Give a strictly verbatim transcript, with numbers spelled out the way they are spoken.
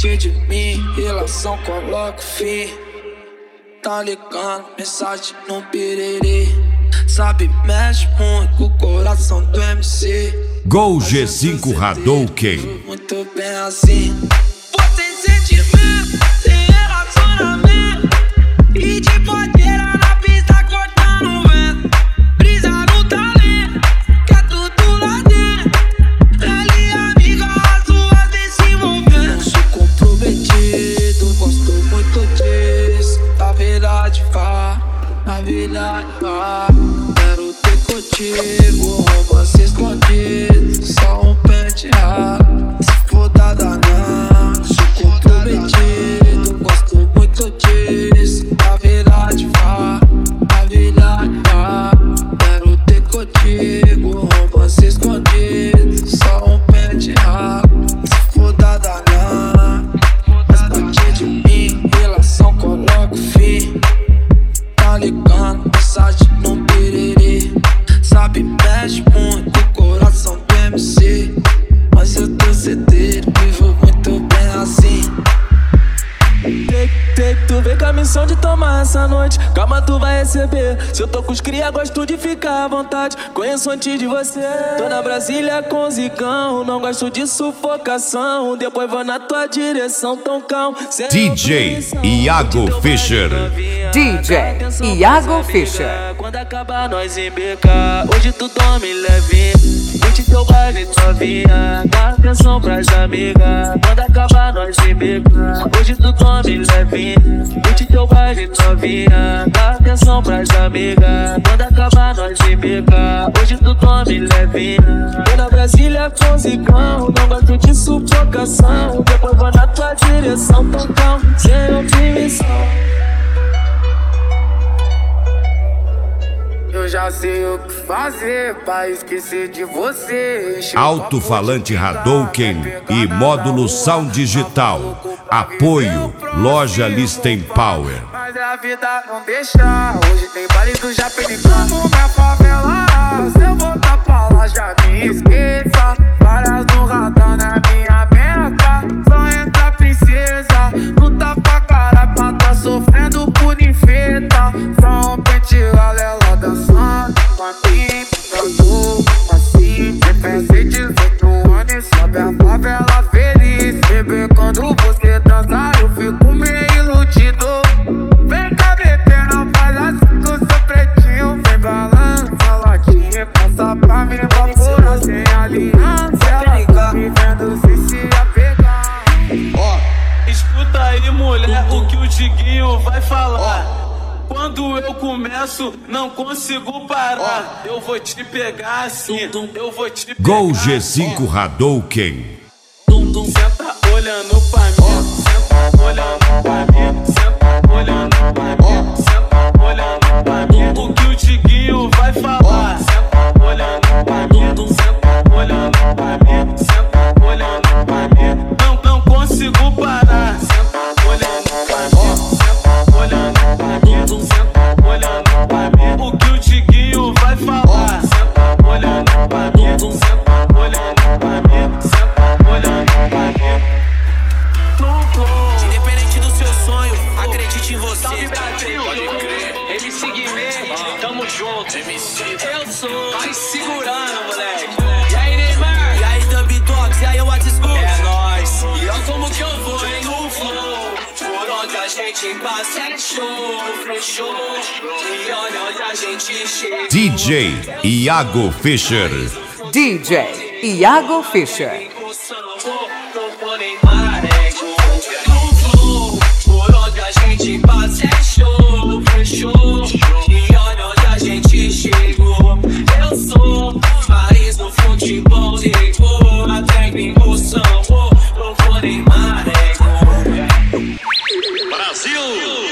partir de mim, relação coloca fim. Tá ligando, mensagem no piriri. Sabe, mexe muito com o coração do M C. Gol G cinco Hadouken. Muito bem assim. Você sentimento, tem relacionamento. E de podeira na pista cortando o vento. Brisa no talento, que é tudo lá dentro. Ali amiga, as duas vem se envolvendo. Sou comprometido, gosto muito disso. Na verdade, vá, na verdade, vá. Quero ter contigo, romance escondido. Só um penteado, se for da danã. Sou comprometido, gosto muito disso. Na verdade, vá, na verdade, vá. Quero ter contigo, romance escondido. Só um penteado, se for da danã. Mas partir de mim, relação coloca fim. Tá ligando, mensagem no piriri. Sabe, mexe muito com o coração do M C. Mas eu tô certeiro, vivo muito bem assim. Take, take, tu vem com a missão de tomar essa noite. Calma, tu vai receber. Se eu tô com os cria, gosto de ficar à vontade. Conheço antes de você. Tô na Brasília com o Zicão. Não gosto de sufocação. Depois vou na tua direção, tão calmo. D J Iago Fischer. D J Iago Fischer. Quando acabar nós embecar. Hoje tu dorme levinho. Curte teu baile, tua vinha. Dá atenção pras amigas. Quando acabar nós embecar. Hoje tu dorme levinho. Curte teu baile, tua vinha. Dá atenção pras amigas. Quando acabar nós embecar. Hoje tu dorme levinho. Tô na Brasília com Zicão. Não gosto de sufocação. Depois vou na tua direção, tão calmo, sem opinião. Eu já sei o que fazer pra esquecer de você. Alto-falante Hadouken e módulo Sound Digital. Apoio Loja Listen Power. Mas a vida não deixa. Hoje tem baile do Japenicão. Como minha favela. Se eu voltar pra lá já me esqueça. Várias no radar na minha meta. Só entra princesa. Luta pra cara pra tá sofrendo por infeta. Só um penteado ela dançando com a mim. Eu tô assim. Tem dezoito anos e sobe a favela feliz. Bebê, quando você dança eu fico meio iludido. Vem cá, bebê, não faz assim com seu pretinho. Vem balança, latinha, passa pra mim, vapora sem aliança. Ela tá me vendo se se apegar. Ó, escuta aí, mulher, o que o Diguinho vai falar. Quando eu começo, não consigo parar. Eu vou te pegar assim, eu vou te pegar. Gol G cinco Hadouken. Senta olhando pra mim, senta olhando pra mim, senta olhando pra mim, senta olhando pra mim. O que o Diguinho vai falar? Senta olhando pra mim, senta olhando pra mim, senta olhando pra mim. Não, não consigo parar. Senta olhando pra mim, senta olhando pra mim, senta olhando pra mim. O que o Diguinho vai falar? Senta olhando pra mim, senta olhando pra mim, senta olhando pra mim. Independente do seu sonho, acredite em você. Salve Brasil, M C Guimê, tamo junto. Eu sou, vai segurando, moleque. E aí, Neymar? E aí, Dubitox, e aí, WhatsApp? É nóis. E olha como que eu vou, hein, no flow. Por onde a gente passa é show, fechou. E olha onde a gente chega. D J Iago Fischer. D J Iago Fischer. Por onde a gente passa é show, fechou. E olha onde a gente chegou. Eu sou Paris no futebol, ligou. Até em emoção, não vou nem mareco. Brasil!